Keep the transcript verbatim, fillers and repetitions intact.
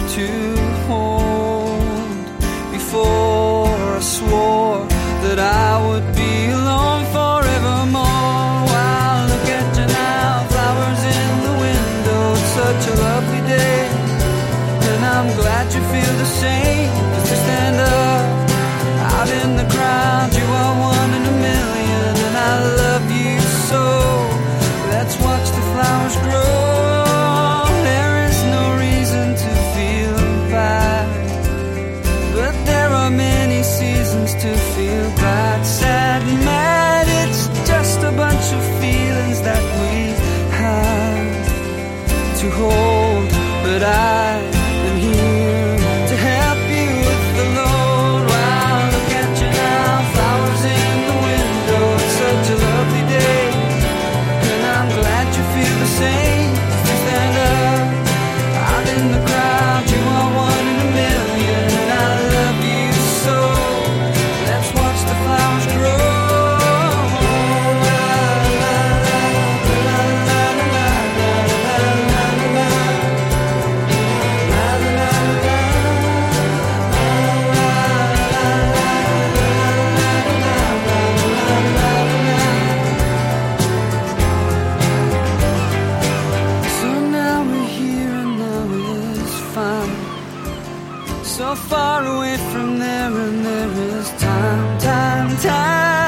to hold. Before I swore that I would be alone forevermore. Wow, look at you now, flowers in the window, it's such a lovely day. And I'm glad you feel the same, as you stand up out in the crowd. You are one in a million, and I love you so. Let's watch the flowers grow. There is no reason to feel bad, but there are many seasons to feel bad, sad, mad. It's just a bunch of feelings that we have to hold. But I am here to help you with the load. Wow, look at you now, flowers in the window, it's such a lovely day. And I'm glad you feel the same, you stand up out in the crowd. You are one in a million, and I love you so. Let's watch the flowers grow. So far away from there, and there is time, time, time.